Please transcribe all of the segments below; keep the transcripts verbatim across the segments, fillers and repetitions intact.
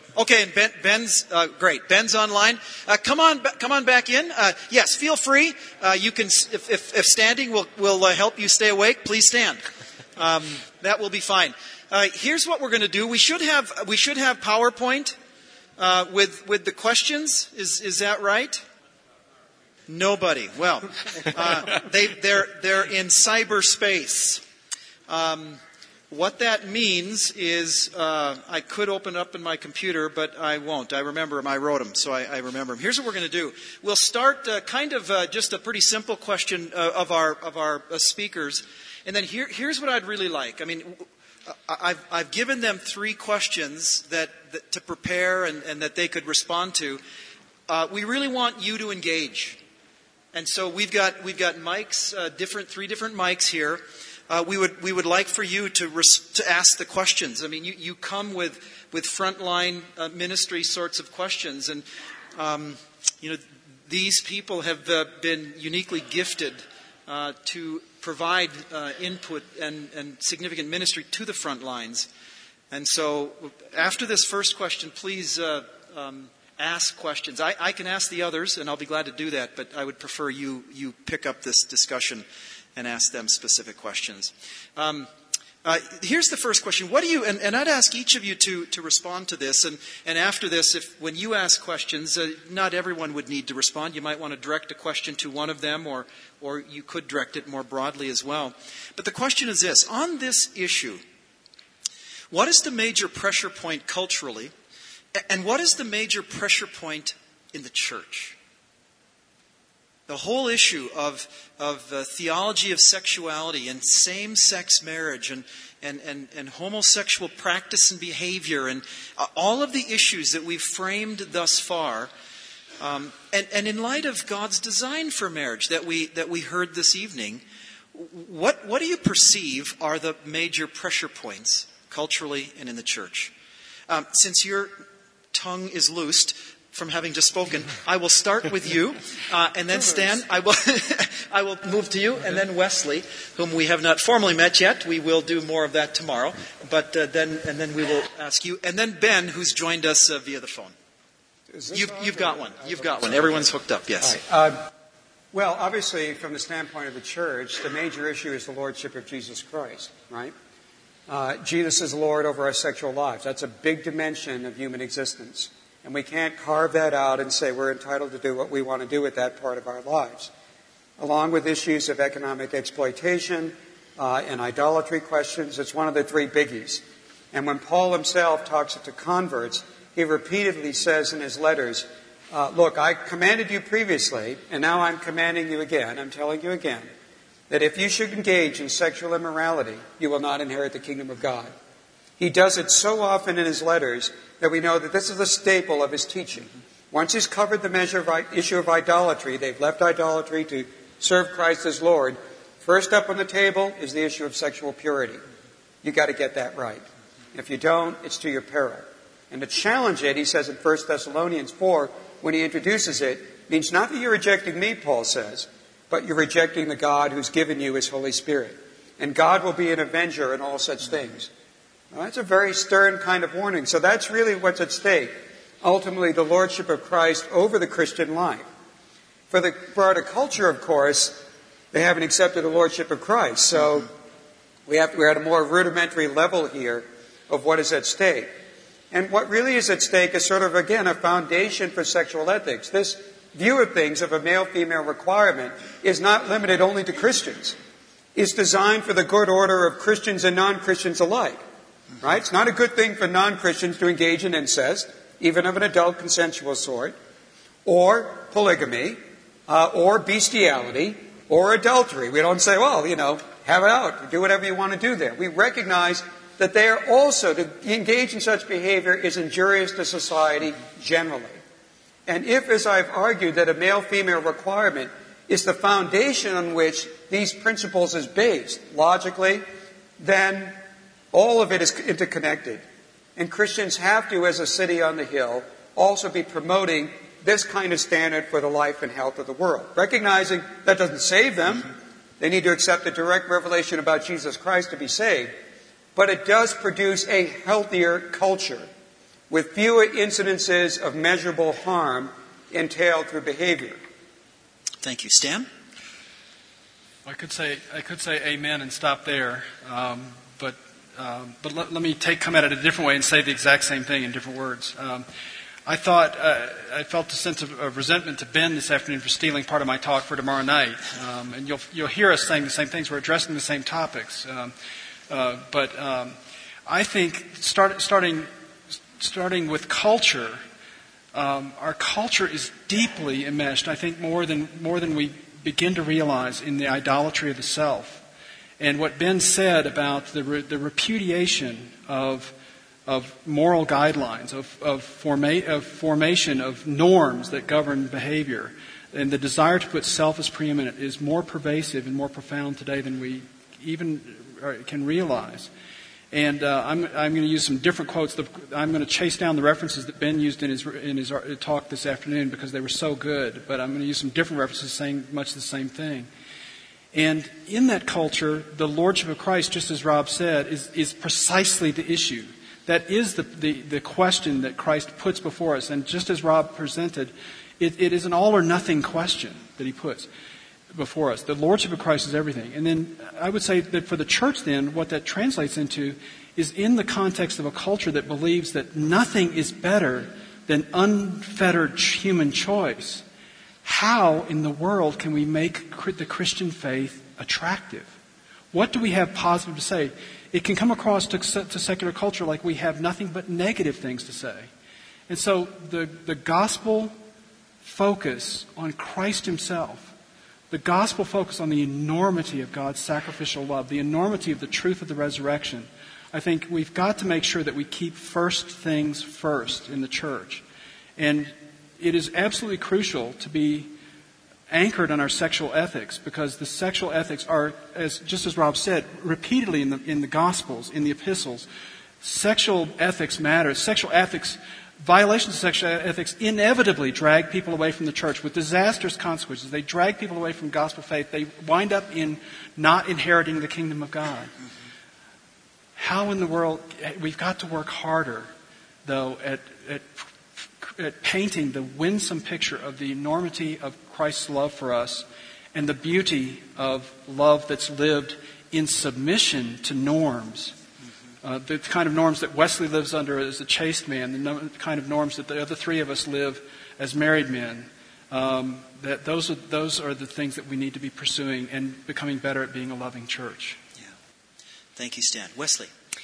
Okay, and Ben, Ben's uh, great. Ben's online. Uh, come on, come on back in. Uh, yes, feel free. Uh, you can, if, if, if standing will will uh, help you stay awake, please stand. Um, that will be fine. Uh, here's what we're going to do. We should have we should have PowerPoint uh, with with the questions. Is is that right? Nobody. Well, uh, they they're they're in cyberspace. Um, What that means is uh, I could open up in my computer, but I won't. I remember them. I wrote them, so I, I remember them. Here's what we're going to do. We'll start uh, kind of uh, just a pretty simple question uh, of our of our uh, speakers, and then here, here's what I'd really like. I mean, I've I've given them three questions that, that to prepare and, and that they could respond to. Uh, we really want you to engage, and so we've got we've got mics, uh, different three different mics here. Uh, we would we would like for you to res- to ask the questions. I mean, you, you come with with frontline uh, ministry sorts of questions, and um, you know these people have uh, been uniquely gifted uh, to provide uh, input and, and significant ministry to the front lines. And so, after this first question, please uh, um, ask questions. I, I can ask the others, and I'll be glad to do that. But I would prefer you you pick up this discussion and ask them specific questions. Um, uh, here's the first question. What do you, and, and I'd ask each of you to, to respond to this. And, and after this, if when you ask questions, uh, not everyone would need to respond. You might want to direct a question to one of them, or, or you could direct it more broadly as well. But the question is this. On this issue, what is the major pressure point culturally? And what is the major pressure point in the church? The whole issue of of uh, theology of sexuality and same-sex marriage and, and, and, and homosexual practice and behavior and uh, all of the issues that we've framed thus far, um, and, and in light of God's design for marriage that we that we heard this evening, what what do you perceive are the major pressure points culturally and in the church? Um, since your tongue is loosed from having just spoken, I will start with you, uh, and then Stan, I will I will move to you, and then Wesley, whom we have not formally met yet. We will do more of that tomorrow, but uh, then and then we will ask you, and then Ben, who's joined us uh, via the phone. You've, you've got one. You've got one. Everyone's hooked up. Yes. Right. Uh, well, obviously, from the standpoint of the church, the major issue is the lordship of Jesus Christ. Right? Uh, Jesus is Lord over our sexual lives. That's a big dimension of human existence. And we can't carve that out and say we're entitled to do what we want to do with that part of our lives. Along with issues of economic exploitation uh, and idolatry questions, it's one of the three biggies. And when Paul himself talks to converts, he repeatedly says in his letters, uh, look, I commanded you previously, and now I'm commanding you again, I'm telling you again, that if you should engage in sexual immorality, you will not inherit the kingdom of God. He does it so often in his letters that we know that this is a staple of his teaching. Once he's covered the measure of, issue of idolatry, they've left idolatry to serve Christ as Lord. First up on the table is the issue of sexual purity. You've got to get that right. If you don't, it's to your peril. And to challenge it, he says in First Thessalonians four, when he introduces it, means not that you're rejecting me, Paul says, but you're rejecting the God who's given you his Holy Spirit. And God will be an avenger in all such things. Well, that's a very stern kind of warning. So that's really what's at stake. Ultimately, the lordship of Christ over the Christian life. For the broader culture, of course, they haven't accepted the lordship of Christ. So we have, we're at a more rudimentary level here of what is at stake. And what really is at stake is sort of, again, a foundation for sexual ethics. This view of things of a male-female requirement is not limited only to Christians. It's designed for the good order of Christians and non-Christians alike. Right? It's not a good thing for non-Christians to engage in incest, even of an adult consensual sort, or polygamy, uh, or bestiality, or adultery. We don't say, well, you know, have it out. Do whatever you want to do there. We recognize that they are also, to engage in such behavior is injurious to society generally. And if, as I've argued, that a male-female requirement is the foundation on which these principles is based, logically, then all of it is interconnected. And Christians have to, as a city on the hill, also be promoting this kind of standard for the life and health of the world. Recognizing that doesn't save them. They need to accept a direct revelation about Jesus Christ to be saved. But it does produce a healthier culture with fewer incidences of measurable harm entailed through behavior. Thank you. Stan? I could say I could say amen and stop there, um, but um, but let, let me take come at it a different way and say the exact same thing in different words. Um, I thought uh, I felt a sense of, of resentment to Ben this afternoon for stealing part of my talk for tomorrow night, um, and you'll you'll hear us saying the same things. We're addressing the same topics, um, uh, but um, I think start, starting starting with culture, um, our culture is deeply enmeshed. I think more than more than we begin to realize in the idolatry of the self, and what Ben said about the re, the repudiation of. of moral guidelines, of, of, forma- of formation of norms that govern behavior. And the desire to put self as preeminent is more pervasive and more profound today than we even can realize. And uh, I'm, I'm going to use some different quotes. I'm going to chase down the references that Ben used in his, in his talk this afternoon because they were so good. But I'm going to use some different references saying much the same thing. And in that culture, the Lordship of Christ, just as Rob said, is, is precisely the issue. That is the, the, the question that Christ puts before us. And just as Rob presented, it, it is an all or nothing question that he puts before us. The Lordship of Christ is everything. And then I would say that for the church then, what that translates into is in the context of a culture that believes that nothing is better than unfettered human choice. How in the world can we make the Christian faith attractive? What do we have positive to say? It can come across to, to secular culture like we have nothing but negative things to say. And so the, the gospel focus on Christ himself, the gospel focus on the enormity of God's sacrificial love, the enormity of the truth of the resurrection, I think we've got to make sure that we keep first things first in the church. And it is absolutely crucial to be anchored on our sexual ethics, because the sexual ethics are, as just as Rob said, repeatedly in the in the Gospels, in the epistles, sexual ethics matter. Sexual ethics, violations of sexual ethics inevitably drag people away from the church with disastrous consequences. They drag people away from gospel faith. They wind up in not inheriting the kingdom of God. How in the world, we've got to work harder, though, at, at at painting the winsome picture of the enormity of Christ's love for us and the beauty of love that's lived in submission to norms. Uh, the kind of norms that Wesley lives under as a chaste man, the no, kind of norms that the other three of us live as married men. Um, that those are, those are the things that we need to be pursuing and becoming better at being a loving church. Yeah. Thank you, Stan. Wesley.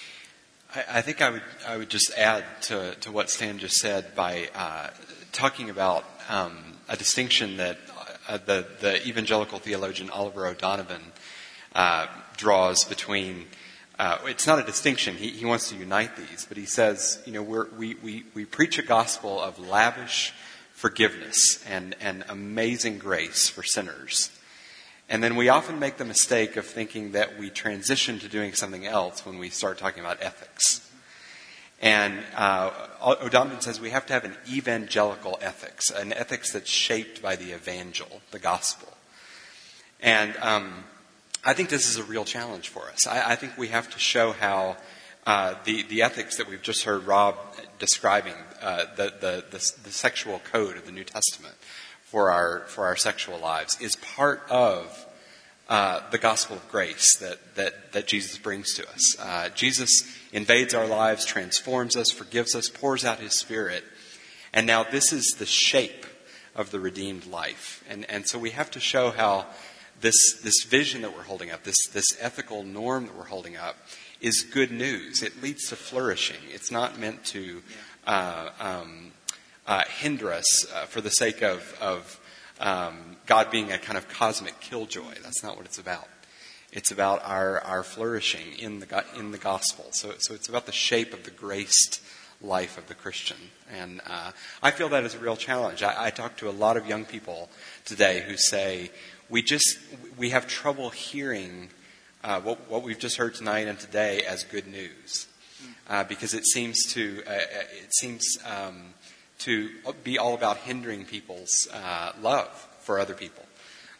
I think I would I would just add to, to what Stan just said by uh, talking about um, a distinction that uh, the, the evangelical theologian Oliver O'Donovan uh, draws between. Uh, it's not a distinction. He, he wants to unite these, but he says, you know, we're, we we we preach a gospel of lavish forgiveness and and amazing grace for sinners. And then we often make the mistake of thinking that we transition to doing something else when we start talking about ethics. And uh, O'Donovan says we have to have an evangelical ethics, an ethics that's shaped by the evangel, the gospel. And um, I think this is a real challenge for us. I, I think we have to show how uh, the, the ethics that we've just heard Rob describing, uh, the, the, the, the sexual code of the New Testament, for our for our sexual lives is part of uh, the gospel of grace that that, that Jesus brings to us. Uh, Jesus invades our lives, transforms us, forgives us, pours out his Spirit. And now this is the shape of the redeemed life. And and so we have to show how this this vision that we're holding up, this this ethical norm that we're holding up, is good news. It leads to flourishing. It's not meant to uh, um, Uh, hinder us uh, for the sake of, of um, God being a kind of cosmic killjoy. That's not what it's about. It's about our, our flourishing in the in the gospel. So so it's about the shape of the graced life of the Christian. And uh, I feel that is a real challenge. I, I talk to a lot of young people today who say we just we have trouble hearing uh, what what we've just heard tonight and today as good news uh, because it seems to uh, it seems. Um, to be all about hindering people's uh, love for other people.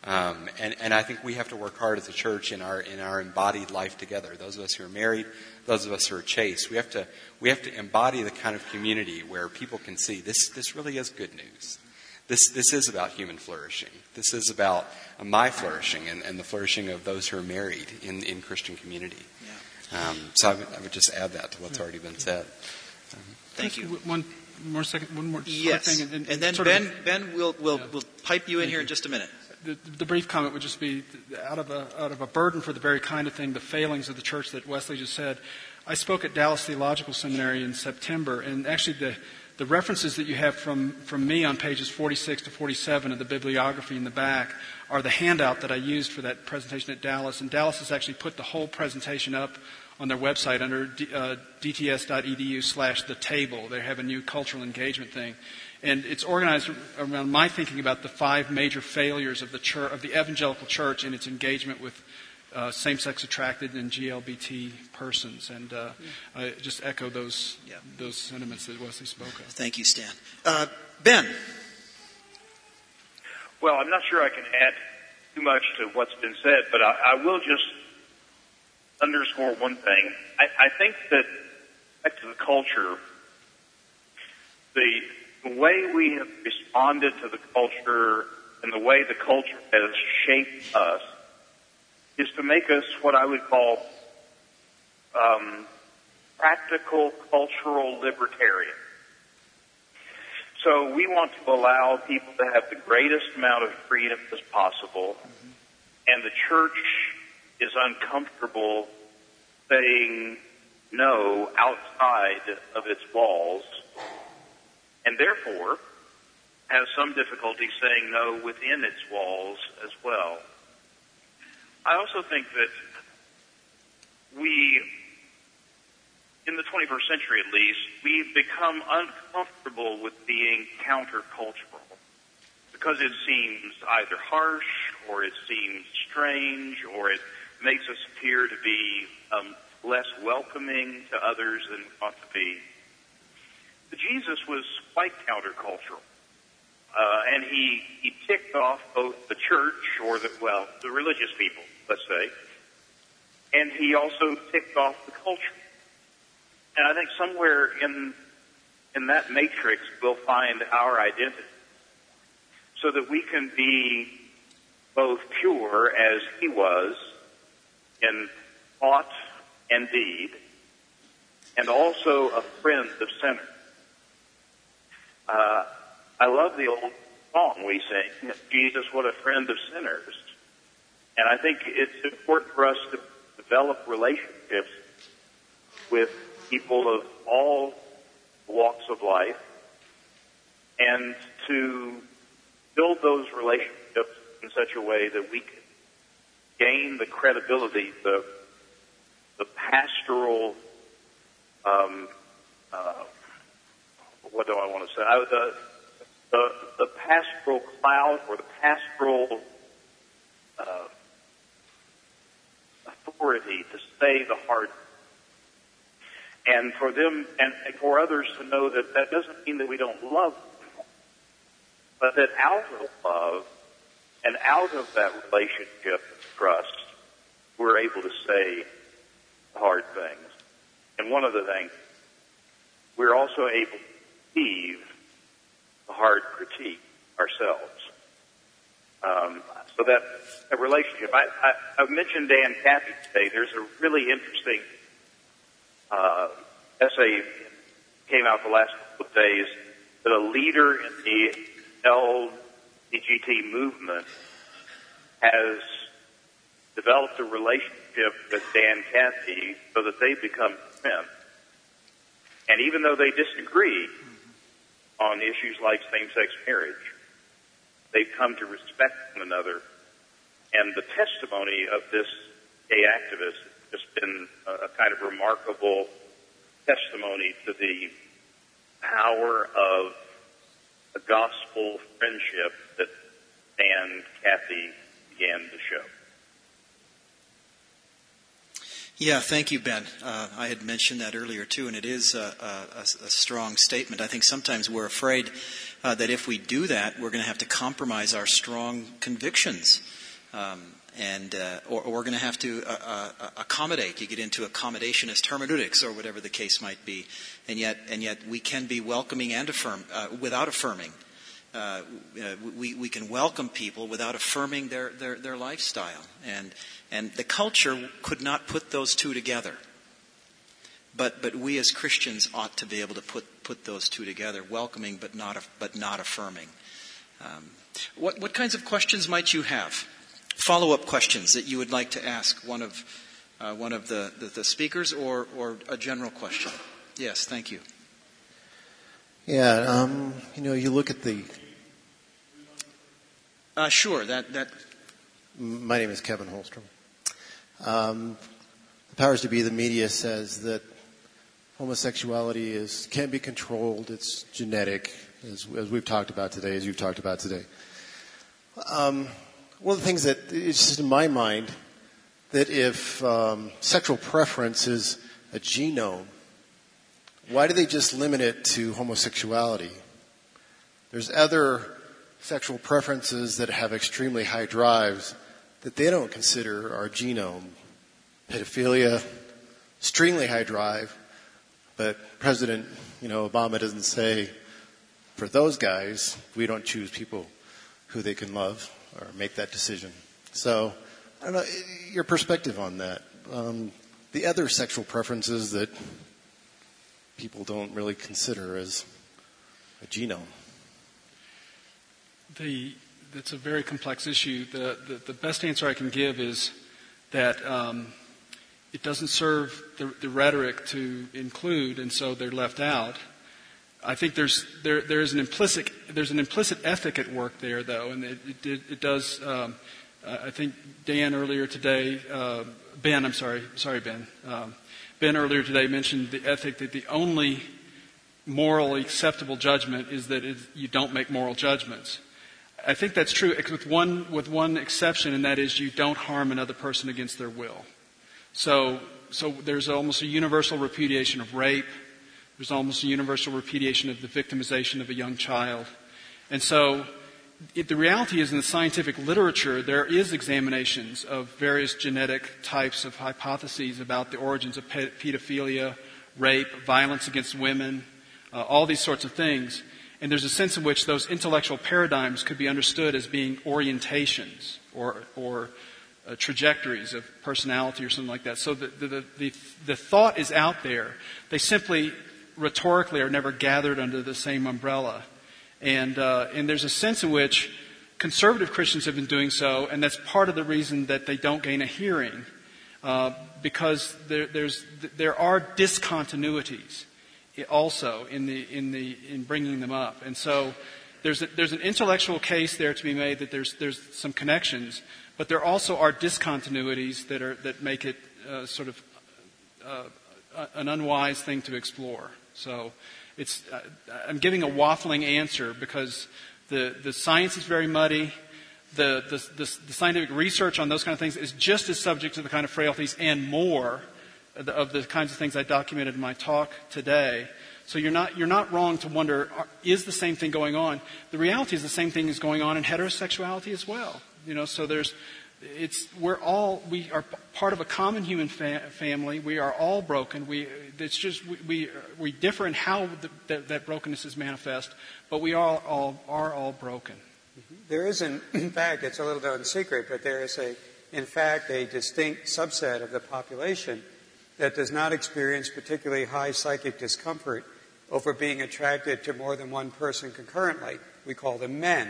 Um, and, and I think we have to work hard as a church in our in our embodied life together. Those of us who are married, those of us who are chaste, we have to we have to embody the kind of community where people can see this. This really is good news. This this is about human flourishing. This is about uh, my flourishing and, and the flourishing of those who are married in in Christian community. Yeah. Um, so I would, I would just add that to what's already been said. Um, Thank you. One more second. One more. Yes. Thing, and, and, and then Ben of, Ben will will yeah. will pipe you in Thank here you. in just a minute. The, the brief comment would just be out of a out of a burden for the very kind of thing, the failings of the church that Wesley just said. I spoke at Dallas Theological Seminary in September, and actually the the references that you have from, from me on pages forty-six to forty-seven of the bibliography in the back are the handout that I used for that presentation at Dallas. And Dallas has actually put the whole presentation up on their website under d, uh, dts.edu slash the table. They have a new cultural engagement thing. And it's organized around my thinking about the five major failures of the church, of the evangelical church in its engagement with uh, same-sex attracted and G L B T persons. And uh, I just echo those yeah. those sentiments that Wesley spoke of. Thank you, Stan. Uh, Ben. Well, I'm not sure I can add too much to what's been said, but I, I will just underscore one thing. I, I think that back to the culture, the The way we have responded to the culture and the way the culture has shaped us is to make us what I would call um, practical cultural libertarian. So we want to allow people to have the greatest amount of freedom as possible, mm-hmm. and the church is uncomfortable saying no outside of its walls, and therefore has some difficulty saying no within its walls as well. I also think that we, in the twenty-first century at least, we've become uncomfortable with being countercultural because it seems either harsh or it seems strange or it makes us appear to be um, less welcoming to others than we ought to be. But Jesus was quite countercultural, uh, and he, he ticked off both the church, or the, well, the religious people, let's say, and he also ticked off the culture. And I think somewhere in, in that matrix we'll find our identity, so that we can be both pure as he was in thought and deed, and also a friend of sinners. Uh, I love the old song we sing, Jesus, what a friend of sinners. And I think it's important for us to develop relationships with people of all walks of life and to build those relationships in such a way that we can gain the credibility, the, the pastoral, um, uh, what do I want to say? I, the, the, the pastoral cloud or the pastoral uh, authority to say the hard, and for them and for others to know that that doesn't mean that we don't love them, but that out of love and out of that relationship of trust, we're able to say the hard things. And one of the things, we're also able to receive the hard critique ourselves. Um, so that a relationship. I, I, I've mentioned Dan Cathy today. There's a really interesting uh, essay came out the last couple of days that a leader in the L G B T movement has developed a relationship with Dan Cathy so that they become friends. And even though they disagree on issues like same-sex marriage, they've come to respect one another. And the testimony of this gay activist has just been a, a kind of remarkable testimony to the power of a gospel friendship that Dan Cathy began to show. Yeah, thank you, Ben. Uh, I had mentioned that earlier, too, and it is a, a, a strong statement. I think sometimes we're afraid uh, that if we do that, we're going to have to compromise our strong convictions. Um, and uh, or, or we're going to have to uh, uh, accommodate. You get into accommodationist hermeneutics or whatever the case might be. And yet, and yet we can be welcoming and affirm uh, without affirming. Uh, we, we can welcome people without affirming their, their, their lifestyle. And and the culture could not put those two together. But but we as Christians ought to be able to put, put those two together, welcoming but not but not affirming. Um, what what kinds of questions might you have? Follow-up questions that you would like to ask one of uh, one of the, the, the speakers, or, or a general question? Yes, thank you. Yeah, um, you know, you look at the... Uh, sure, that, that... My name is Kevin Holstrom. Um, the powers to be, the media says that homosexuality is can be controlled, it's genetic, as, as we've talked about today, as you've talked about today. Um, one of the things that is just in my mind, that if um, sexual preference is a genome, why do they just limit it to homosexuality? There's other sexual preferences that have extremely high drives that they don't consider our genome. Pedophilia, extremely high drive, but President, you know, Obama doesn't say, for those guys, we don't choose people who they can love or make that decision. So, I don't know, your perspective on that. Um, the other sexual preferences that people don't really consider as a genome. The, that's a very complex issue. The, the, the best answer I can give is that um, it doesn't serve the, the rhetoric to include, and so they're left out. I think there's there there is an implicit there's an implicit ethic at work there, though, and it it, it does. Um, I think Dan earlier today, uh, Ben, I'm sorry, sorry Ben, um, Ben earlier today mentioned the ethic that the only morally acceptable judgment is that it, you don't make moral judgments. I think that's true with one with one exception, and that is you don't harm another person against their will. So so there's almost a universal repudiation of rape. There's almost a universal repudiation of the victimization of a young child. And so it, the reality is in the scientific literature, there is examinations of various genetic types of hypotheses about the origins of pe- pedophilia, rape, violence against women, uh, all these sorts of things. And there's a sense in which those intellectual paradigms could be understood as being orientations or, or uh, trajectories of personality or something like that. So the, the, the, the thought is out there. They simply rhetorically are never gathered under the same umbrella. And uh, and there's a sense in which conservative Christians have been doing so, and that's part of the reason that they don't gain a hearing, uh, because there, there's there are discontinuities also in the in the in bringing them up, and so there's a, there's an intellectual case there to be made that there's there's some connections, but there also are discontinuities that are that make it uh, sort of uh, an unwise thing to explore. So it's uh, I'm giving a waffling answer because the, the science is very muddy. The, the, the, the scientific research on those kind of things is just as subject to the kind of frailties and more of the, of the kinds of things I documented in my talk today. So you're not you're not wrong to wonder, is the same thing going on? The reality is the same thing is going on in heterosexuality as well. You know, so there's It's we're all we are part of a common human fa- family. We are all broken. We it's just we we, we differ in how the, that, that brokenness is manifest, but we all all are all broken. There is, an, in fact, it's a little known secret, but there is a, in fact, a distinct subset of the population that does not experience particularly high psychic discomfort over being attracted to more than one person concurrently. We call them men.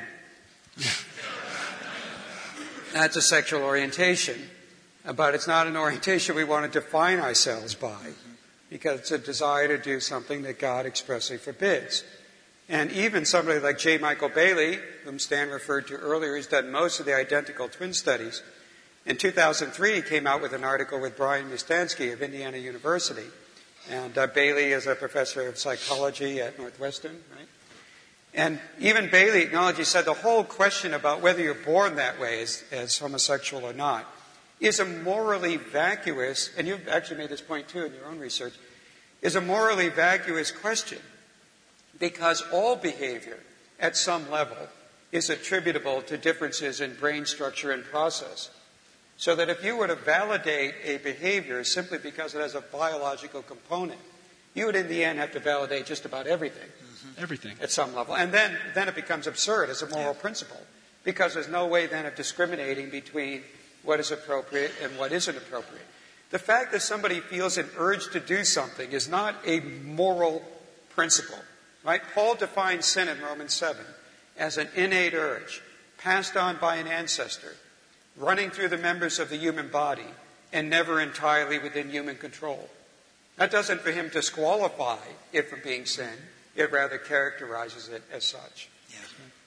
That's a sexual orientation, but it's not an orientation we want to define ourselves by, because it's a desire to do something that God expressly forbids. And even somebody like J. Michael Bailey, whom Stan referred to earlier, who's done most of the identical twin studies, in two thousand three he came out with an article with Brian Mustansky of Indiana University. And uh, Bailey is a professor of psychology at Northwestern, right? And even Bailey acknowledged, he said the whole question about whether you're born that way as, as homosexual or not is a morally vacuous, and you've actually made this point too in your own research, is a morally vacuous question, because all behavior at some level is attributable to differences in brain structure and process. So that if you were to validate a behavior simply because it has a biological component, you would in the end have to validate just about everything. Mm-hmm. Everything. At some level. And then, then it becomes absurd as a moral yeah. principle, because there's no way then of discriminating between what is appropriate and what isn't appropriate. The fact that somebody feels an urge to do something is not a moral principle, right? Paul defines sin in Romans seven as an innate urge, passed on by an ancestor, running through the members of the human body, and never entirely within human control. That doesn't for him disqualify it from being sin. It rather characterizes it as such. Yeah.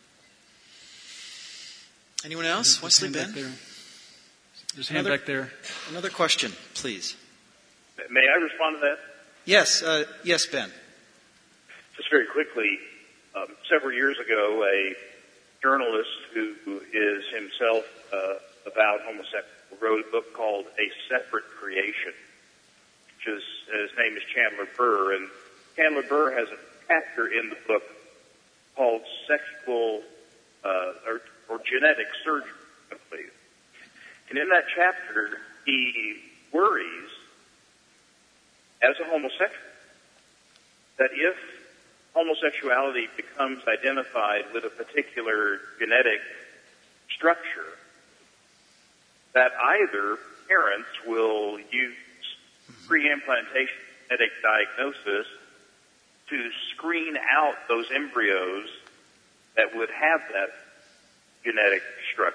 Anyone else? There's Wesley, Ben? There. There's a hand Another- back there. Another question, please. May I respond to that? Yes, uh, yes, Ben. Just very quickly, um, several years ago, a journalist who is himself uh, about homosexual wrote a book called A Separate Creation, which is, his name is Chandler Burr, and Chandler Burr has a chapter in the book called Sexual uh, or, or Genetic Surgery, I believe. And in that chapter, he worries, as a homosexual, that if homosexuality becomes identified with a particular genetic structure, that either parents will use pre-implantation genetic diagnosis to screen out those embryos that would have that genetic structure,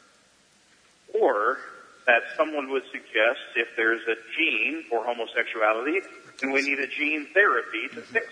or that someone would suggest if there's a gene for homosexuality, then we need a gene therapy to fix it.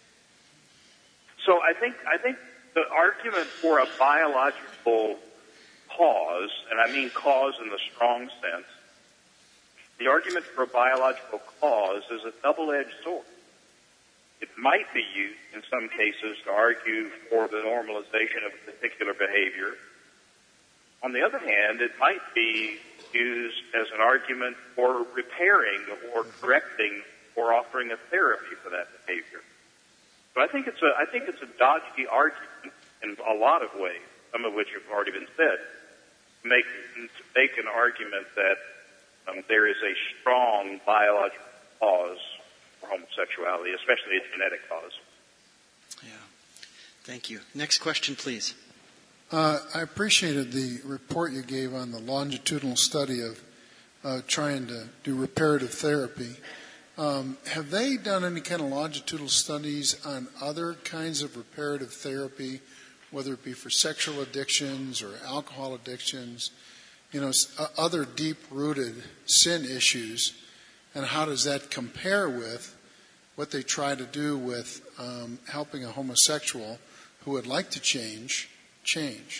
So I think I think the argument for a biological cause, and I mean cause in the strong sense, the argument for a biological cause is a double-edged sword. It might be used in some cases to argue for the normalization of a particular behavior. On the other hand, it might be used as an argument for repairing or correcting or offering a therapy for that behavior. But I think it's a I think it's a dodgy argument in a lot of ways, some of which have already been said, to make to make an argument that um, there is a strong biological cause for homosexuality, especially a genetic cause. Yeah. Thank you. Next question, please. Uh, I appreciated the report you gave on the longitudinal study of uh, trying to do reparative therapy. Um, have they done any kind of longitudinal studies on other kinds of reparative therapy, whether it be for sexual addictions or alcohol addictions, you know, other deep-rooted sin issues, and how does that compare with what they try to do with um, helping a homosexual who would like to change, change?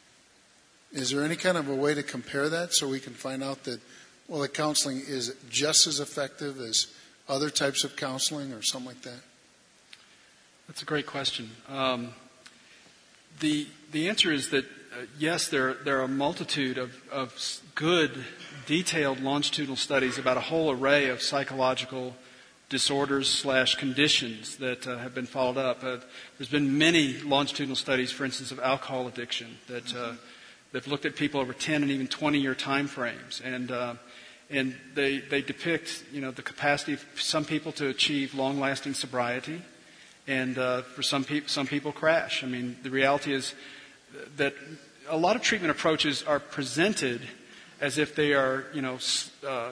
Is there any kind of a way to compare that so we can find out that, well, the counseling is just as effective as other types of counseling or something like that? That's a great question. Um, the the answer is that uh, yes, there there are a multitude of, of good, detailed longitudinal studies about a whole array of psychological disorders slash conditions that uh, have been followed up. Uh, there's been many longitudinal studies, for instance, of alcohol addiction that uh, they've looked at people over ten and even twenty year time frames, and uh, and they they depict, you know, the capacity of some people to achieve long lasting sobriety, and uh, for some people some people crash. I mean, the reality is that a lot of treatment approaches are presented as if they are, you know, uh,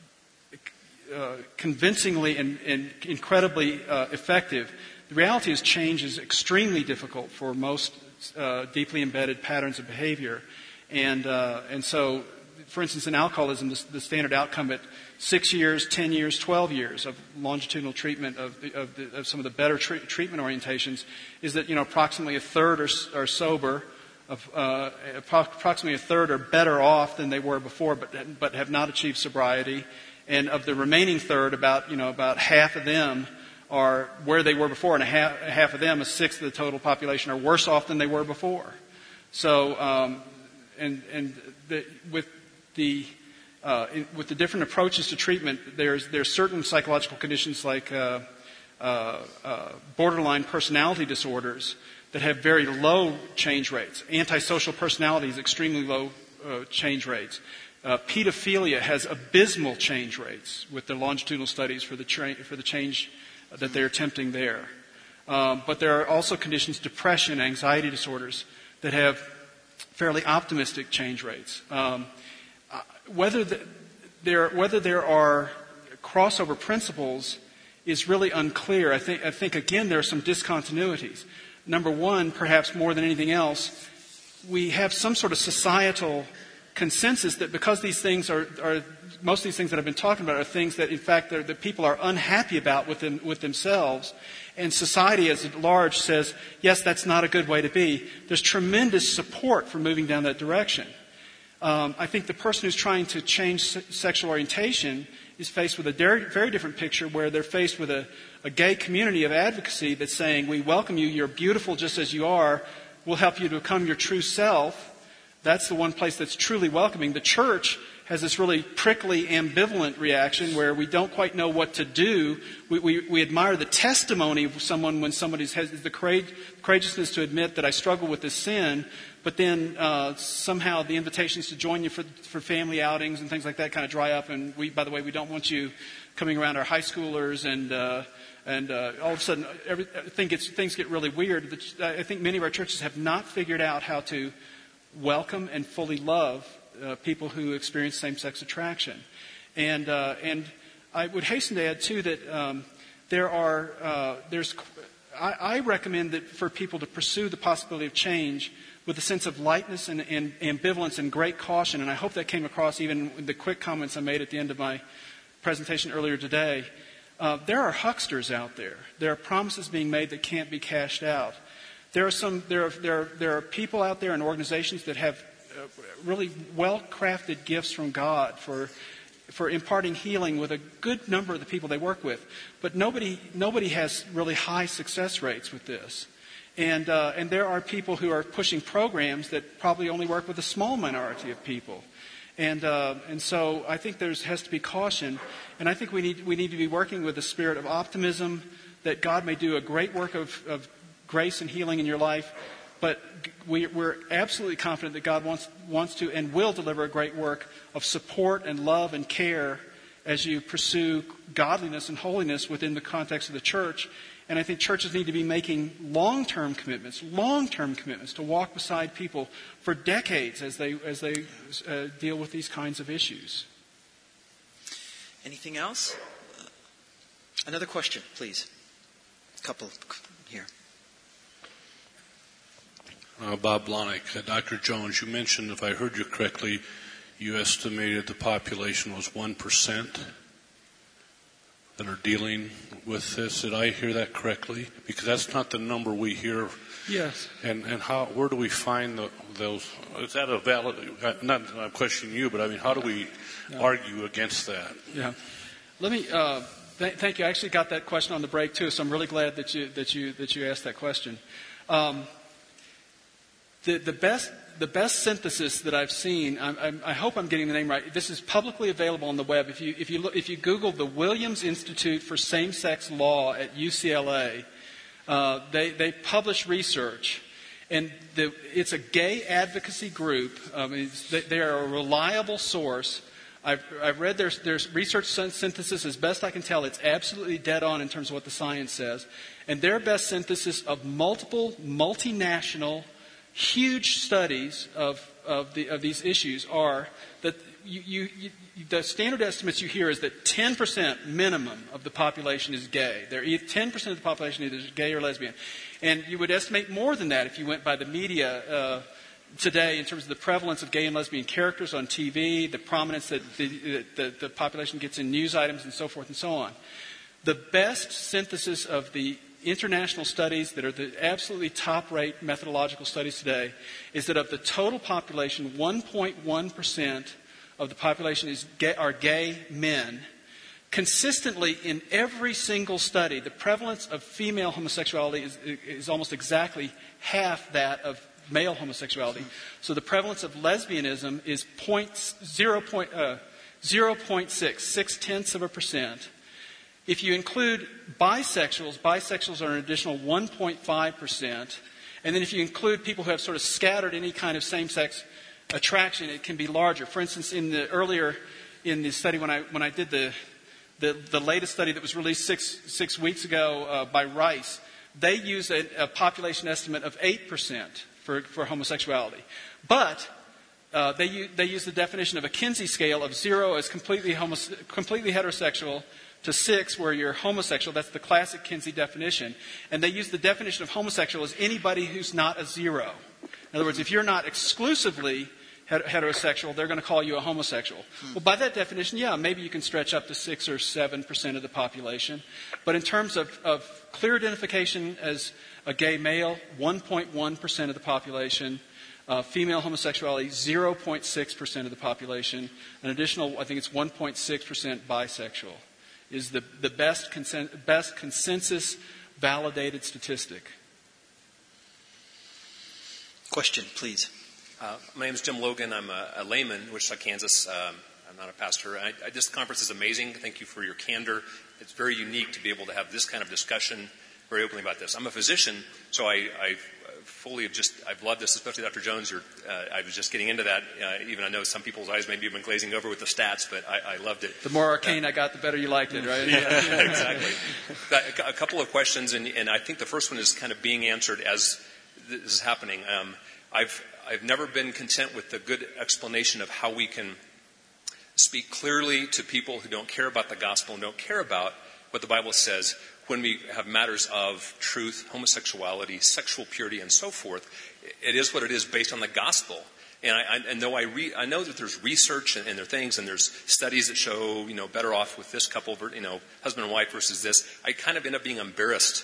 uh, convincingly and, and incredibly uh, effective. The reality is change is extremely difficult for most uh, deeply embedded patterns of behavior. And uh, and so, for instance, in alcoholism, the, the standard outcome at six years, ten years, twelve years of longitudinal treatment of, the, of, the, of some of the better tre- treatment orientations is that, you know, approximately a third are, are sober, of, uh, approximately a third are better off than they were before, but but have not achieved sobriety, and of the remaining third, about you know about half of them are where they were before, and a half, half of them, a sixth of the total population, are worse off than they were before. So, um, and and the, with the uh, in, with the different approaches to treatment, there's there's certain psychological conditions like uh, uh, uh, borderline personality disorders that have very low change rates. Antisocial personality is extremely low uh, change rates. Uh, pedophilia has abysmal change rates with the longitudinal studies for the tra- for the change that they're attempting there. Um, but there are also conditions, depression, anxiety disorders, that have fairly optimistic change rates. Um, uh, whether the, there whether there are crossover principles is really unclear. I think I think again there are some discontinuities. Number one, perhaps more than anything else, we have some sort of societal consensus that because these things are, are most of these things that I've been talking about are things that in fact that people are unhappy about within, with themselves, and society as at large says, yes, that's not a good way to be. There's tremendous support for moving down that direction. Um, I think the person who's trying to change se- sexual orientation is faced with a very, very different picture, where they're faced with a, a gay community of advocacy that's saying, we welcome you, you're beautiful just as you are, we'll help you to become your true self. That's the one place that's truly welcoming. The church has this really prickly, ambivalent reaction where we don't quite know what to do. We, we, we admire the testimony of someone when somebody has the courageousness to admit that I struggle with this sin, but then uh, somehow the invitations to join you for, for family outings and things like that kind of dry up. And we, by the way, we don't want you coming around our high schoolers, and uh, and uh, all of a sudden every, everything gets, things get really weird. I think many of our churches have not figured out how to welcome and fully love uh, people who experience same-sex attraction. And uh, and I would hasten to add, too, that um, there are, uh, there's, I, I recommend that for people to pursue the possibility of change with a sense of lightness and, and ambivalence and great caution. And I hope that came across even in the quick comments I made at the end of my presentation earlier today. Uh, there are hucksters out there. There are promises being made that can't be cashed out. There are some. There are there are, there are people out there and organizations that have uh, really well-crafted gifts from God for for imparting healing with a good number of the people they work with. But nobody nobody has really high success rates with this. And uh, and there are people who are pushing programs that probably only work with a small minority of people. And uh, and so I think there has to be caution. And I think we need we need to be working with a spirit of optimism that God may do a great work of, of grace and healing in your life, but we, we're absolutely confident that God wants wants to and will deliver a great work of support and love and care as you pursue godliness and holiness within the context of the church. And I think churches need to be making long-term commitments, long-term commitments to walk beside people for decades as they as they uh, deal with these kinds of issues. Anything else? Uh, another question, please. A couple here. Uh, Bob Blahnik. Uh, Doctor Jones, you mentioned, if I heard you correctly, you estimated the population was one percent that are dealing with this. Did I hear that correctly? Because that's not the number we hear. Yes. And and how? Where do we find the, those? Is that a valid? Not I'm questioning you, but I mean, how do we no. argue against that? Yeah. Let me. Uh, th- thank you. I actually got that question on the break too, so I'm really glad that you that you that you asked that question. Um, the the best. The best synthesis that I've seen, I, I, I hope I'm getting the name right. This is publicly available on the web. If you if you look, if you Google the Williams Institute for Same-Sex Law at U C L A, uh, they they publish research, and the, it's a gay advocacy group. Um, it's, they, they are a reliable source. I've, I've read their their research synthesis as best I can tell. It's absolutely dead on in terms of what the science says, and their best synthesis of multiple multinational huge studies of of, the, of these issues are that you, you, you, the standard estimates you hear is that ten percent minimum of the population is gay. They're either ten percent of the population either is gay or lesbian. And you would estimate more than that if you went by the media uh, today in terms of the prevalence of gay and lesbian characters on T V, the prominence that the, the, the population gets in news items and so forth and so on. The best synthesis of the international studies that are the absolutely top-rate methodological studies today is that of the total population, one point one percent of the population is gay, are gay men. Consistently in every single study, the prevalence of female homosexuality is, is almost exactly half that of male homosexuality. So the prevalence of lesbianism is point, zero point, uh, zero point six, six-tenths of a percent. If you include bisexuals, bisexuals are an additional one point five percent. And then if you include people who have sort of scattered any kind of same-sex attraction, it can be larger. For instance, in the earlier in the study when I when I did the the, the latest study that was released six six weeks ago uh, by Rice, they used a, a population estimate of eight percent for for homosexuality, but uh, they u- they used the definition of a Kinsey scale of zero as completely homose- completely heterosexual, to six where you're homosexual. That's the classic Kinsey definition. And they use the definition of homosexual as anybody who's not a zero. In other words, if you're not exclusively heterosexual, they're going to call you a homosexual. Well, by that definition, yeah, maybe you can stretch up to six or seven percent of the population. But in terms of, of clear identification as a gay male, one point one percent of the population. Uh, female homosexuality, zero point six percent of the population. An additional, I think it's one point six percent bisexual. Is the, the best, consen- best consensus validated statistic. Question, please. Uh, my name is Jim Logan. I'm a, a layman in Wichita, Kansas. Um, I'm not a pastor. I, I, this conference is amazing. Thank you for your candor. It's very unique to be able to have this kind of discussion very openly about this. I'm a physician, so I, I fully have just, I've loved this, especially Doctor Jones. You're, uh, I was just getting into that. Uh, even I know some people's eyes maybe have been glazing over with the stats, but I, I loved it. The more arcane uh, I got, the better you liked it, right? Yeah, exactly. a, a couple of questions, and, and I think the first one is kind of being answered as this is happening. Um, I've, I've never been content with the good explanation of how we can speak clearly to people who don't care about the gospel and don't care about what the Bible says when we have matters of truth, homosexuality, sexual purity, and so forth. It is what it is based on the gospel. And, I, I, and though I, re, I know that there's research and, and there are things and there's studies that show, you know, better off with this couple, you know, husband and wife versus this, I kind of end up being embarrassed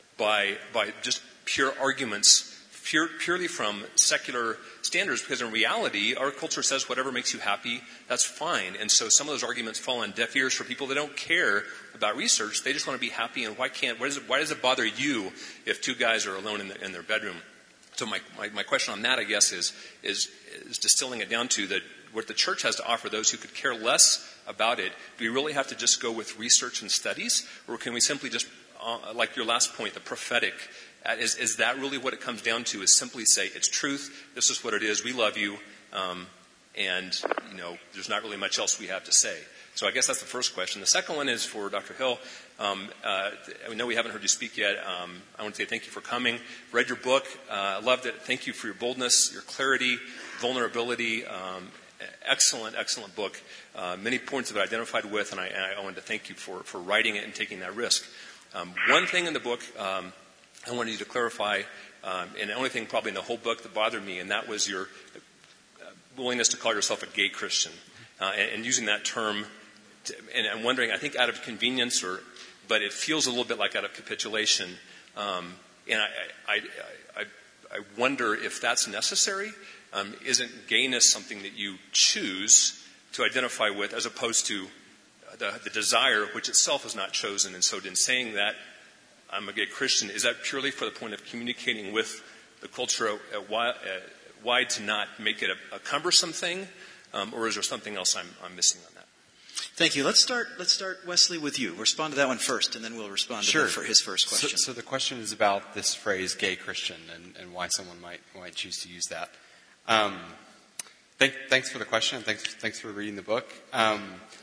by by just pure arguments, pure, purely from secular standards, because in reality, our culture says whatever makes you happy, that's fine. And so some of those arguments fall on deaf ears for people that don't care about research. They just want to be happy. And why can't? Why does it, why does it bother you if two guys are alone in, the, in their bedroom? So my, my, my question on that, I guess, is, is is distilling it down to that what the church has to offer those who could care less about it. Do we really have to just go with research and studies, or can we simply just, uh, like your last point, the prophetic? Uh, is, is that really what it comes down to? Is simply say it's truth. This is what it is. We love you, um, and you know, there's not really much else we have to say. So I guess that's the first question. The second one is for Doctor Hill. Um, uh, I know we haven't heard you speak yet. Um, I want to say thank you for coming. Read your book. I uh, loved it. Thank you for your boldness, your clarity, vulnerability. Um, excellent, excellent book. Uh, many points that I identified with, and I, and I wanted to thank you for, for writing it and taking that risk. Um, one thing in the book um, I wanted you to clarify, um, and the only thing probably in the whole book that bothered me, and that was your willingness to call yourself a gay Christian, uh, and, and using that term. To, and I'm wondering, I think out of convenience, or but it feels a little bit like out of capitulation. Um, and I, I, I, I wonder if that's necessary. Um, isn't gayness something that you choose to identify with, as opposed to the, the desire, which itself is not chosen? And so, in saying that I'm a gay Christian, is that purely for the point of communicating with the culture at wide, at wide to not make it a, a cumbersome thing, um, or is there something else I'm, I'm missing on that? Thank you. Let's start. Let's start, Wesley, with you. Respond to that one first, and then we'll respond to sure. for his first question. So, so the question is about this phrase "gay Christian" and, and why someone might might choose to use that. Um, thank, thanks for the question. Thanks thanks for reading the book. Um,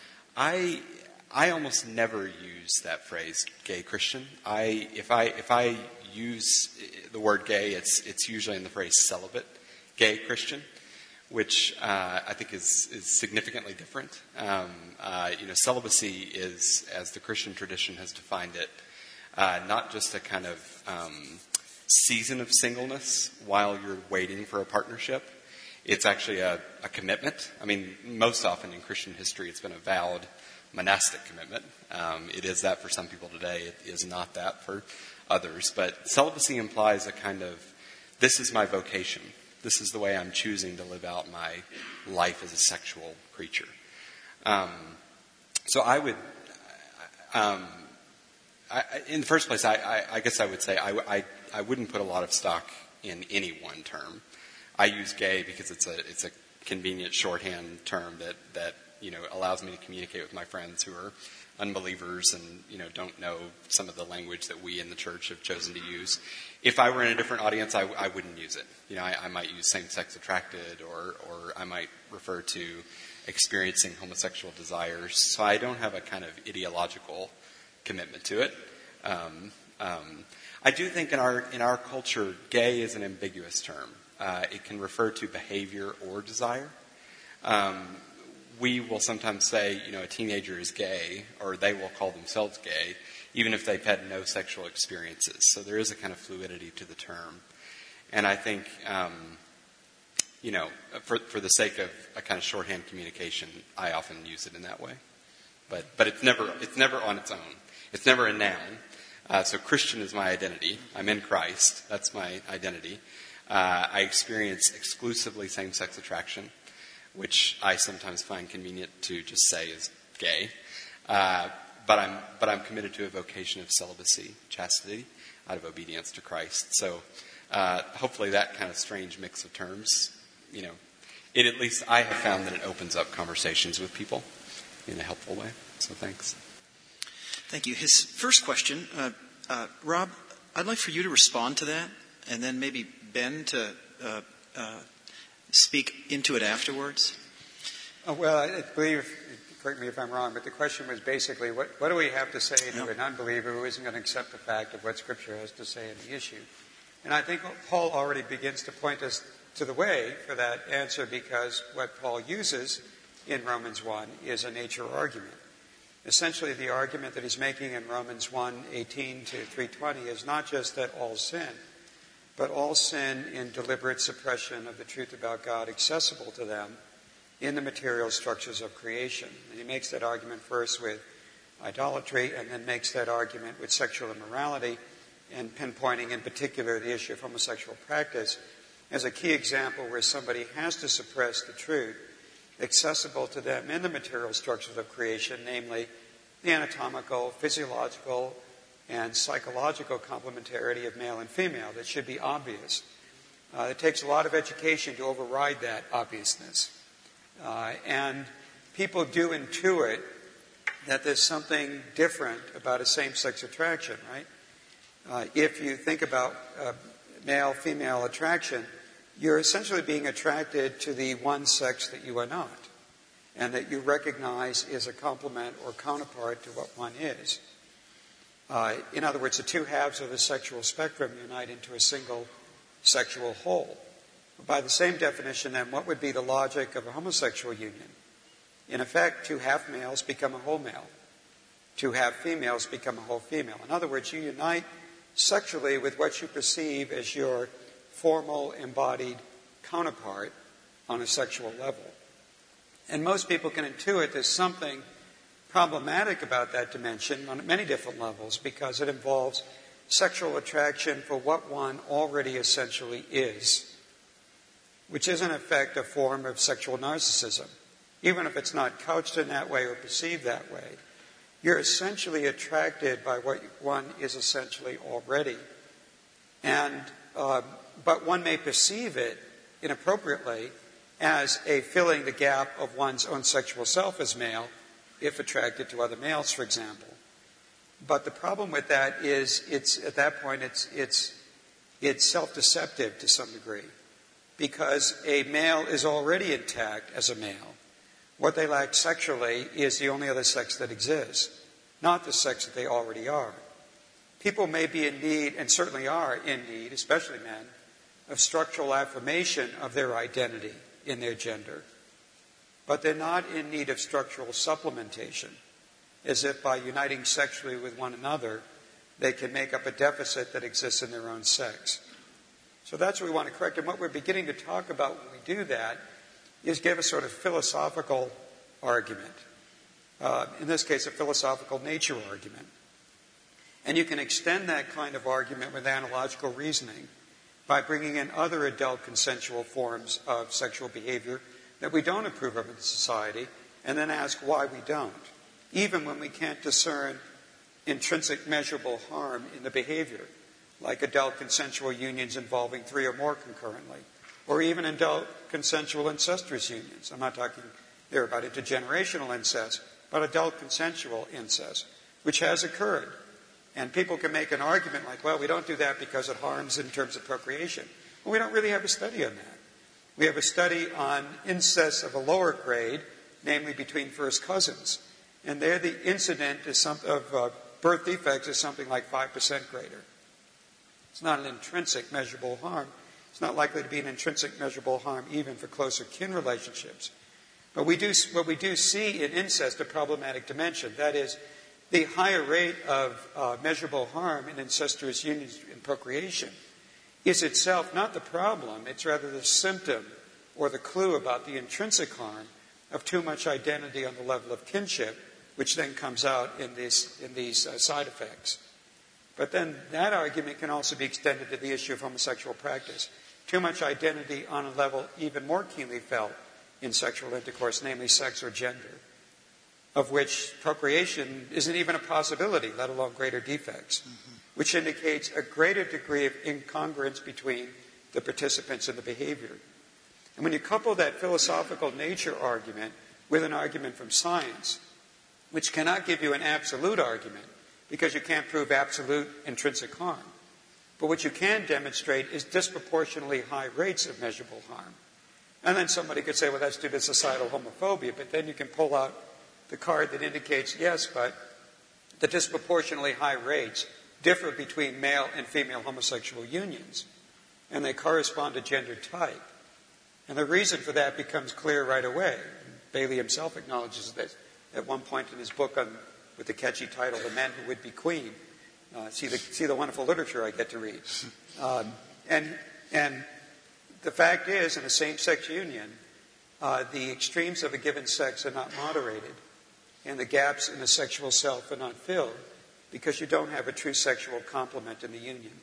I I almost never use that phrase "gay Christian." I if I if I use the word "gay," it's it's usually in the phrase "celibate gay Christian," which uh, I think is, is significantly different. Um, uh, you know, celibacy is, as the Christian tradition has defined it, uh, not just a kind of um, season of singleness while you're waiting for a partnership. It's actually a, a commitment. I mean, most often in Christian history, it's been a vowed monastic commitment. Um, it is that for some people today. It is not that for others. But celibacy implies a kind of, this is my vocation. This is the way I'm choosing to live out my life as a sexual creature. Um, so I would, um, I, in the first place, I, I, I guess I would say I, I, I wouldn't put a lot of stock in any one term. I use gay because it's a it's a convenient shorthand term that, that you know, allows me to communicate with my friends who are unbelievers and, you know, don't know some of the language that we in the church have chosen to use. If I were in a different audience, I, I wouldn't use it. You know, I, I might use same-sex attracted, or, or I might refer to experiencing homosexual desires. So I don't have a kind of ideological commitment to it. Um, um, I do think in our in our culture, gay is an ambiguous term. Uh, it can refer to behavior or desire. Um, we will sometimes say, you know, a teenager is gay, or they will call themselves gay, even if they've had no sexual experiences. So there is a kind of fluidity to the term. And I think, um, you know, for for the sake of a kind of shorthand communication, I often use it in that way. But but it's never it's never on its own. It's never a noun. Uh, so Christian is my identity. I'm in Christ. That's my identity. Uh, I experience exclusively same-sex attraction, which I sometimes find convenient to just say is gay. Uh, but I'm but I'm committed to a vocation of celibacy, chastity, out of obedience to Christ. So uh, hopefully that kind of strange mix of terms, you know, it at least I have found that it opens up conversations with people in a helpful way. So thanks. Thank you. His first question, uh, uh, Rob, I'd like for you to respond to that, and then maybe Ben to uh, uh, speak into it afterwards. Oh, well, I believe, correct me if I'm wrong, but the question was basically, what, what do we have to say to no. an unbeliever who isn't going to accept the fact of what Scripture has to say on the issue? And I think Paul already begins to point us to the way for that answer, because what Paul uses in Romans one is a nature argument. Essentially, the argument that he's making in Romans one eighteen to three twenty is not just that all sin, but all sin in deliberate suppression of the truth about God accessible to them in the material structures of creation. And he makes that argument first with idolatry, and then makes that argument with sexual immorality, and pinpointing in particular the issue of homosexual practice as a key example where somebody has to suppress the truth accessible to them in the material structures of creation, namely the anatomical, physiological, and psychological complementarity of male and female that should be obvious. Uh, it takes a lot of education to override that obviousness. Uh, and people do intuit that there's something different about a same-sex attraction, right? Uh, if you think about uh, male-female attraction, you're essentially being attracted to the one sex that you are not, and that you recognize is a complement or counterpart to what one is. Uh, in other words, the two halves of the sexual spectrum unite into a single sexual whole. By the same definition, then, what would be the logic of a homosexual union? In effect, two half males become a whole male. Two half females become a whole female. In other words, you unite sexually with what you perceive as your formal, embodied counterpart on a sexual level. And most people can intuit there's something problematic about that dimension on many different levels, because it involves sexual attraction for what one already essentially is, which is in effect a form of sexual narcissism. Even if it's not couched in that way or perceived that way, you're essentially attracted by what one is essentially already. And uh, but one may perceive it inappropriately as a filling the gap of one's own sexual self as male, if attracted to other males, for example. But the problem with that is, it's at that point, it's it's it's self-deceptive to some degree, because a male is already intact as a male. What they lack sexually is the only other sex that exists, not the sex that they already are. People may be in need, and certainly are in need, especially men, of structural affirmation of their identity in their gender. But they're not in need of structural supplementation, as if by uniting sexually with one another, they can make up a deficit that exists in their own sex. So that's what we want to correct. And what we're beginning to talk about when we do that is give a sort of philosophical argument. Uh, in this case, a philosophical nature argument. And you can extend that kind of argument with analogical reasoning by bringing in other adult consensual forms of sexual behavior that we don't approve of in society, and then ask why we don't, even when we can't discern intrinsic measurable harm in the behavior, like adult consensual unions involving three or more concurrently, or even adult consensual incestuous unions. I'm not talking They're about intergenerational incest, about adult consensual incest, which has occurred. And people can make an argument like, well, we don't do that because it harms in terms of procreation. Well, we don't really have a study on that. We have a study on incest of a lower grade, namely between first cousins. And there the incident is some, of uh, birth defects is something like five percent greater. It's not an intrinsic measurable harm. It's not likely to be an intrinsic measurable harm even for closer kin relationships. But we do, what we do see in incest a problematic dimension. That is, the higher rate of uh, measurable harm in incestuous unions and procreation is itself not the problem. It's rather the symptom or the clue about the intrinsic harm of too much identity on the level of kinship, which then comes out in these, in these uh, side effects. But then that argument can also be extended to the issue of homosexual practice. Too much identity on a level even more keenly felt in sexual intercourse, namely sex or gender, of which procreation isn't even a possibility, let alone greater defects, mm-hmm. which indicates a greater degree of incongruence between the participants and the behavior. And when you couple that philosophical nature argument with an argument from science, which cannot give you an absolute argument, because you can't prove absolute intrinsic harm, but what you can demonstrate is disproportionately high rates of measurable harm. And then somebody could say, well, that's due to societal homophobia, but then you can pull out the card that indicates, yes, but the disproportionately high rates differ between male and female homosexual unions, and they correspond to gender type. And the reason for that becomes clear right away. Bailey himself acknowledges this at one point in his book on, with the catchy title, The Men Who Would Be Queen. Uh, see, the, see the wonderful literature I get to read. Um, and, and the fact is, in a same-sex union, uh, the extremes of a given sex are not moderated, and the gaps in the sexual self are not filled because you don't have a true sexual complement in the union.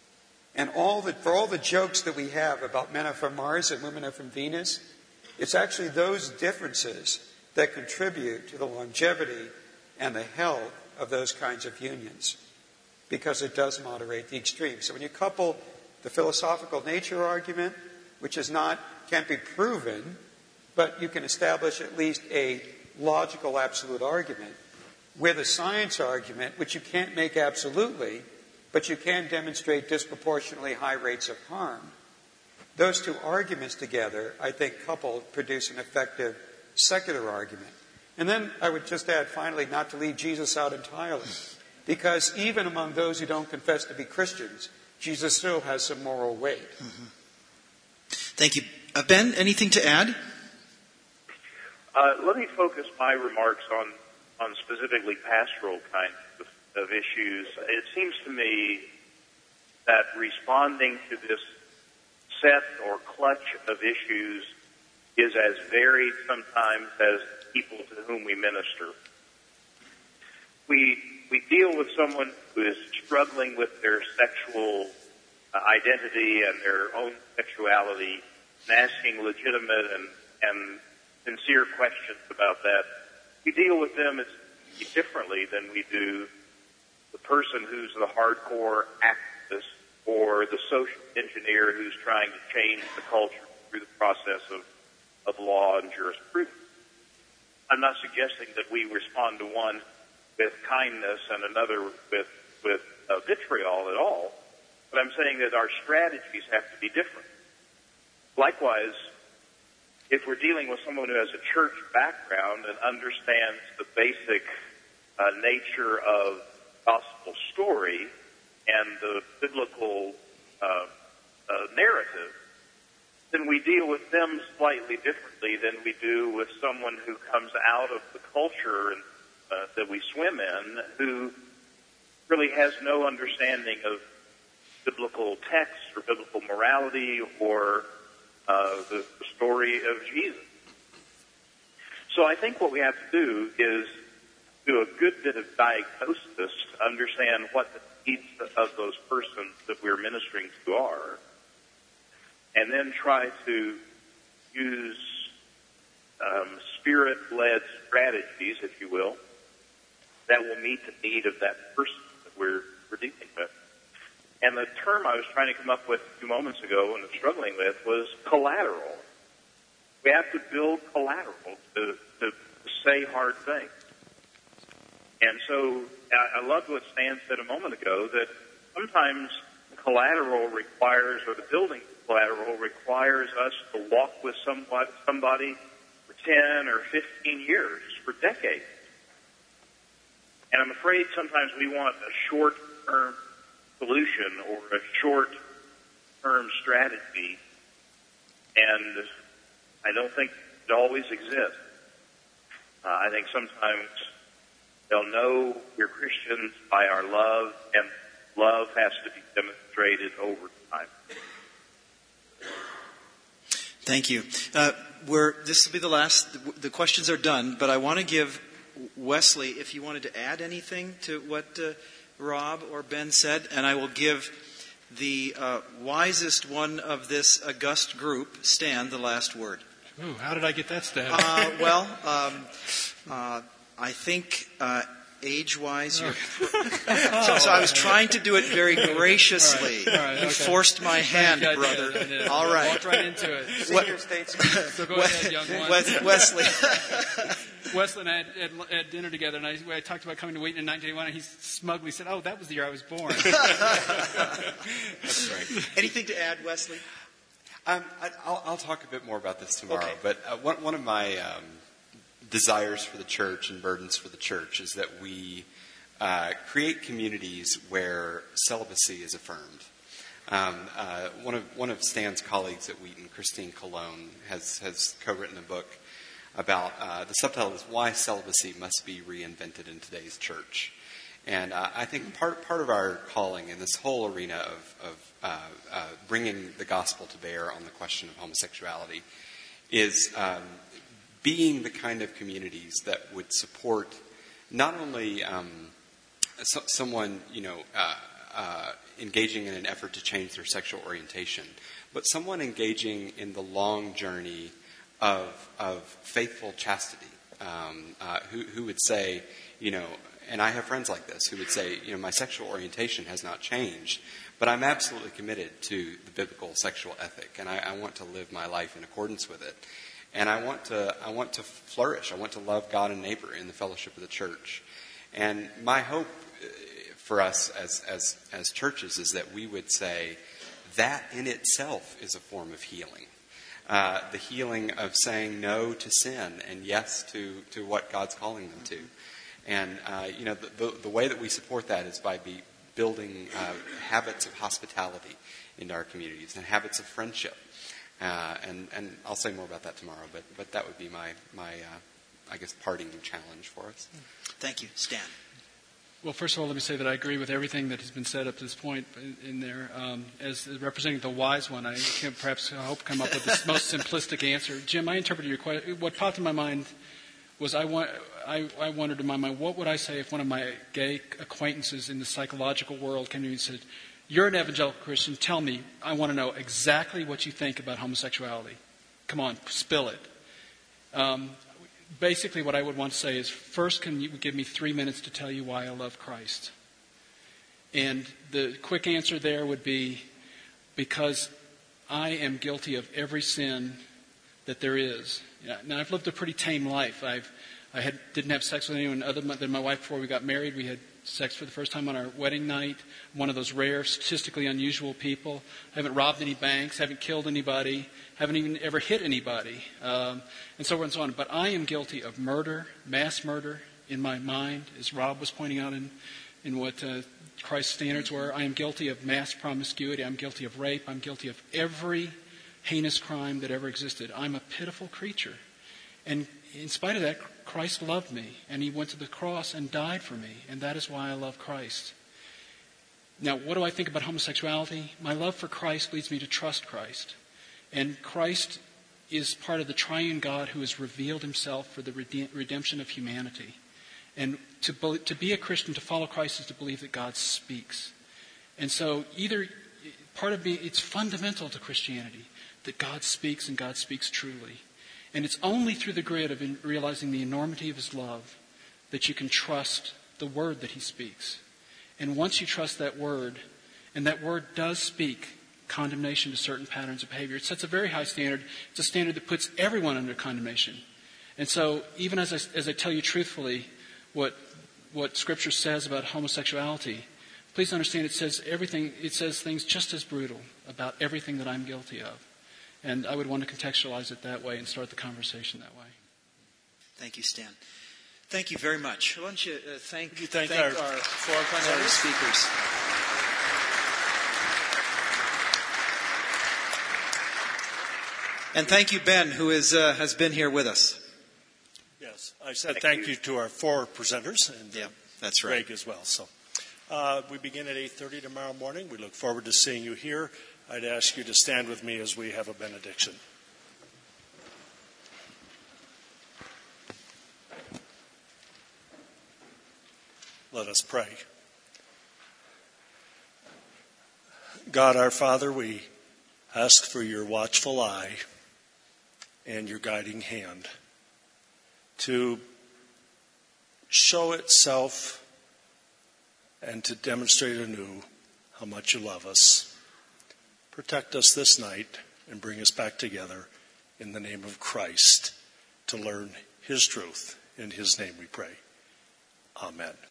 And all the, for all the jokes that we have about men are from Mars and women are from Venus, it's actually those differences that contribute to the longevity and the health of those kinds of unions, because it does moderate the extremes. So when you couple the philosophical nature argument, which is not, can't be proven, but you can establish at least a logical absolute argument, with a science argument, which you can't make absolutely, but you can demonstrate disproportionately high rates of harm. Those two arguments together, I think, coupled, produce an effective secular argument. And then I would just add, finally, not to leave Jesus out entirely, because even among those who don't confess to be Christians, Jesus still has some moral weight. Mm-hmm. Thank you. Uh, Ben, anything to add? Uh, let me focus my remarks on, on specifically pastoral kinds of, of issues. It seems to me that responding to this set or clutch of issues is as varied sometimes as people to whom we minister. We we deal with someone who is struggling with their sexual uh, identity and their own sexuality and asking legitimate and, and sincere questions about that. We deal with them as differently than we do the person who's the hardcore activist or the social engineer who's trying to change the culture through the process of, of law and jurisprudence. I'm not suggesting that we respond to one with kindness and another with, with uh, vitriol at all, but I'm saying that our strategies have to be different. Likewise, if we're dealing with someone who has a church background and understands the basic uh, nature of gospel story and the biblical uh, uh, narrative, then we deal with them slightly differently than we do with someone who comes out of the culture and, uh, that we swim in, who really has no understanding of biblical text or biblical morality or uh, the, the story of Jesus. So I think what we have to do is do a good bit of diagnosis to understand what the needs of those persons that we're ministering to are, and then try to use um, spirit-led strategies, if you will, that will meet the need of that person that we're, we're dealing with. And the term I was trying to come up with a few moments ago and struggling with was collateral. We have to build collateral to, to, to say hard things. And so I, I loved what Stan said a moment ago, that sometimes collateral requires, or the building collateral requires us to walk with somebody, somebody for ten or fifteen years, for decades. And I'm afraid sometimes we want a short-term solution or a short-term strategy, and I don't think it always exists. Uh, I think sometimes they'll know we're Christians by our love, and love has to be demonstrated over time. Thank you. Uh, we're, this will be the last. The questions are done, but I want to give Wesley, if you wanted to add anything to what uh, Rob or Ben said, and I will give the uh, wisest one of this august group, Stan, the last word. Ooh, how did I get that, Stan? Uh, well, um, uh, I think uh, age-wise, you're... so, so I was trying to do it very graciously. All right, all right, you okay. forced my hand, I did, brother. I did. All right. Walked right into it. Senior statesman. So go ahead, young one. Wesley. Wesley and I had, had, had dinner together, and I, I talked about coming to Wheaton in nineteen eighty-one, and he smugly said, "Oh, that was the year I was born." That's right. Anything to add, Wesley? Um, I, I'll, I'll talk a bit more about this tomorrow, Okay. but uh, one, one of my um, desires for the church and burdens for the church is that we uh, create communities where celibacy is affirmed. Um, uh, one of one of Stan's colleagues at Wheaton, Christine Colon, has has co-written a book about uh, the subtitle is "Why Celibacy Must Be Reinvented in Today's Church." And uh, I think part part of our calling in this whole arena of, of uh, uh, bringing the gospel to bear on the question of homosexuality is um, being the kind of communities that would support not only um, so, someone, you know, uh, uh, engaging in an effort to change their sexual orientation, but someone engaging in the long journey of of faithful chastity, um, uh, who who would say, you know. And I have friends like this who would say, you know, my sexual orientation has not changed, but I'm absolutely committed to the biblical sexual ethic, and I, I want to live my life in accordance with it. And I want to, I want to flourish. I want to love God and neighbor in the fellowship of the church. And my hope for us as as as churches is that we would say that in itself is a form of healing. Uh, the healing of saying no to sin and yes to, to what God's calling them to. And, uh, you know, the, the, the way that we support that is by be building uh, habits of hospitality into our communities and habits of friendship. Uh, and, and I'll say more about that tomorrow, but, but that would be my, my uh, I guess, parting challenge for us. Thank you. Stan. Well, first of all, let me say that I agree with everything that has been said up to this point in, in there. Um, as representing the wise one, I can perhaps I hope come up with the most simplistic answer. Jim, I interpreted your question. What popped in my mind was I, want, I, I wondered in my mind, what would I say if one of my gay acquaintances in the psychological world came to me and said, "You're an evangelical Christian, tell me, I want to know exactly what you think about homosexuality. Come on, spill it." Um, basically what I would want to say is, first, can you give me three minutes to tell you why I love Christ? And the quick answer there would be, because I am guilty of every sin that there is. Now, I've lived a pretty tame life. I've, I had, didn't have sex with anyone other than my wife before we got married. We had sex for the first time on our wedding night. I'm one of those rare, statistically unusual people. I haven't robbed any banks, haven't killed anybody, haven't even ever hit anybody, um, and so on and so on. But I am guilty of murder, mass murder in my mind, as Rob was pointing out in, in what uh, Christ's standards were. I am guilty of mass promiscuity. I'm guilty of rape. I'm guilty of every heinous crime that ever existed. I'm a pitiful creature. And in spite of that, Christ loved me, and he went to the cross and died for me, and that is why I love Christ. Now, what do I think about homosexuality? My love for Christ leads me to trust Christ. And Christ is part of the triune God who has revealed himself for the redemption of humanity. And to, be, to be a Christian, to follow Christ, is to believe that God speaks. And so either part of me, it's fundamental to Christianity that God speaks and God speaks truly. And it's only through the grid of realizing the enormity of his love that you can trust the word that he speaks. And once you trust that word, and that word does speak condemnation to certain patterns of behavior. It sets a very high standard. It's a standard that puts everyone under condemnation. And so even as I, as I tell you truthfully what what Scripture says about homosexuality, please understand it says everything, it says things just as brutal about everything that I'm guilty of. And I would want to contextualize it that way and start the conversation that way. Thank you, Stan. Thank you very much. Why don't you uh, thank, you thank, thank our, our, four our speakers. And thank you, Ben, who is, uh, has been here with us. Yes, I said thank, thank you. you to our four presenters and yeah, that's right. Greg as well. So uh, we begin at eight thirty tomorrow morning. We look forward to seeing you here. I'd ask you to stand with me as we have a benediction. Let us pray. God our Father, we ask for your watchful eye and your guiding hand to show itself and to demonstrate anew how much you love us. Protect us this night and bring us back together in the name of Christ to learn his truth. In his name we pray. Amen.